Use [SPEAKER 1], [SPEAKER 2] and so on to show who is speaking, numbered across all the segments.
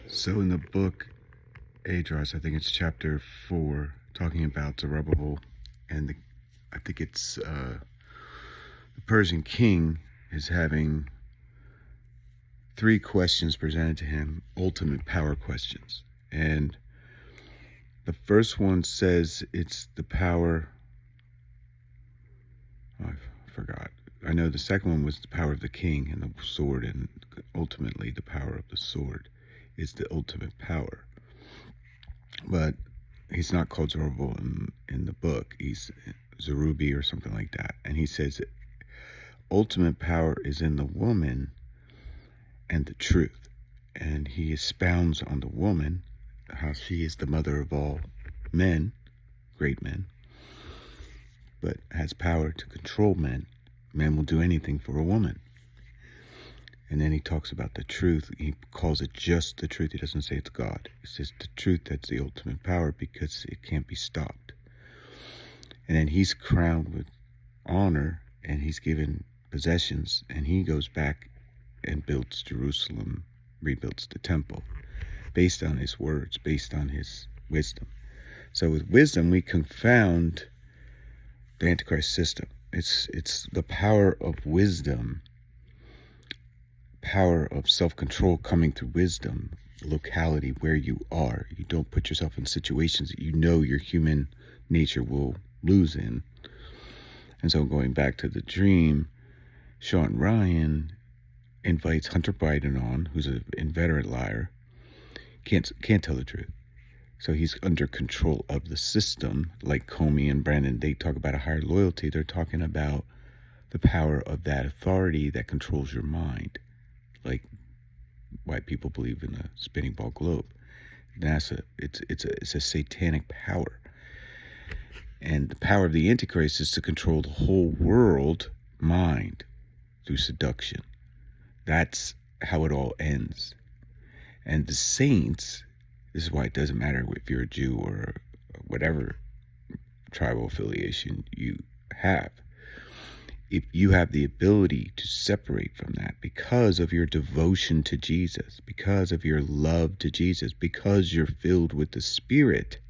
[SPEAKER 1] So in the book Esdras, I think it's chapter 4, talking about Zerubbabel, and I think it's the Persian king is having 3 questions presented to him, ultimate power questions. And the first one says it's the power, I forgot. I know the second one was the power of the king and the sword, and ultimately the power of the sword is the ultimate power. But he's not called Zerubbabel in the book. He's Zerubbabel or something like that. And he says ultimate power is in the woman and the truth. And he expounds on the woman, how she is the mother of all men, great men, but has power to control men. Men will do anything for a woman. And then he talks about the truth. He calls it just the truth. He doesn't say it's God. He says the truth, that's the ultimate power, because it can't be stopped. And then he's crowned with honor, and he's given possessions, and he goes back and builds Jerusalem, rebuilds the temple, based on his words, based on his wisdom. So with wisdom, we confound the Antichrist system. It's the power of wisdom, power of self-control coming through wisdom, locality where you are. You don't put yourself in situations that you know your human nature will lose in. And so going back to the dream, Sean Ryan invites Hunter Biden on, who's an inveterate liar, can't tell the truth. So he's under control of the system, like Comey and Brennan. They talk about a higher loyalty. They're talking about the power of that authority that controls your mind, like why people believe in the spinning ball globe. NASA, it's a satanic power. And the power of the Antichrist is to control the whole world mind through seduction. That's how it all ends. And the saints, this is why it doesn't matter if you're a Jew or whatever tribal affiliation you have. If you have the ability to separate from that because of your devotion to Jesus, because of your love to Jesus, because you're filled with the Spirit,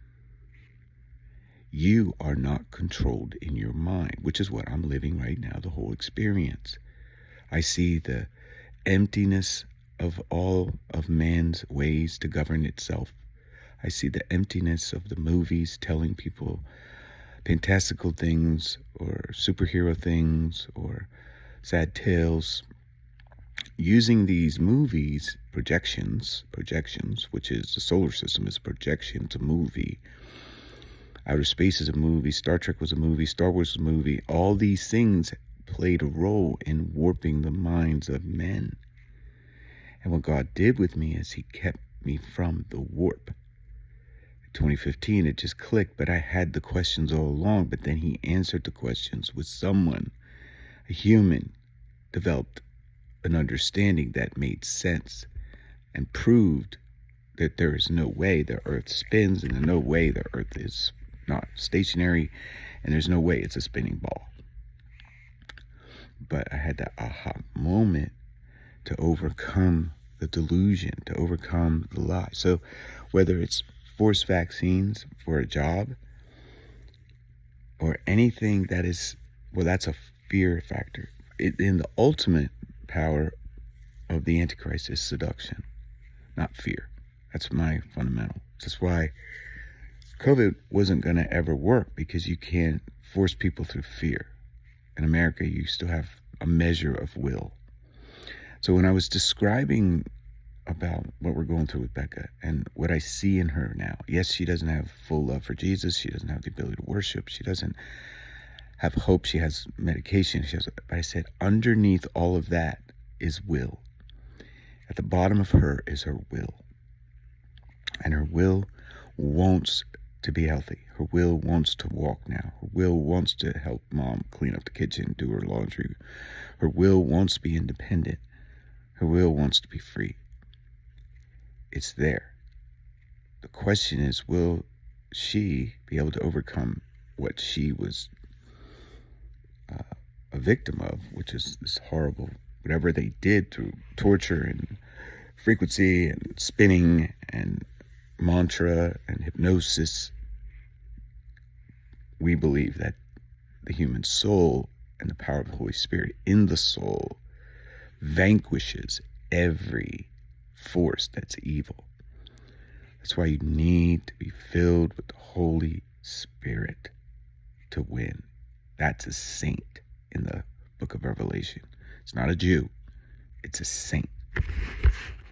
[SPEAKER 1] you are not controlled in your mind, which is what I'm living right now, the whole experience. I see the emptiness of all of man's ways to govern itself. I see the emptiness of the movies telling people fantastical things or superhero things or sad tales. Using these movies, projections, which is the solar system is a projection, it's a movie. Outer space is a movie. Star Trek was a movie. Star Wars was a movie. All these things played a role in warping the minds of men. And what God did with me is he kept me from the warp. In 2015, it just clicked, but I had the questions all along. But then he answered the questions with someone, a human, developed an understanding that made sense and proved that there is no way the earth spins, and there's no way the earth is not stationary, and there's no way it's a spinning ball. But I had that aha moment to overcome the delusion, to overcome the lie. So whether it's forced vaccines for a job or anything that is, well, that's a fear factor. In the ultimate power of the Antichrist is seduction, not fear. That's my fundamental. That's why COVID wasn't going to ever work, because you can't force people through fear. In America, you still have a measure of will. So when I was describing about what we're going through with Becca and what I see in her now, yes, she doesn't have full love for Jesus. She doesn't have the ability to worship. She doesn't have hope. She has medication. But I said, underneath all of that is will. At the bottom of her is her will. And her will wants to be healthy. Her will wants to walk now. Her will wants to help mom clean up the kitchen, do her laundry. Her will wants to be independent. Her will wants to be free. It's there. The question is, will she be able to overcome what she was a victim of, which is this horrible, whatever they did through torture and frequency and spinning and mantra and hypnosis. We believe that the human soul and the power of the Holy Spirit in the soul vanquishes every force that's evil. That's why you need to be filled with the Holy Spirit to win. That's a saint in the book of Revelation. It's not a Jew, it's a saint.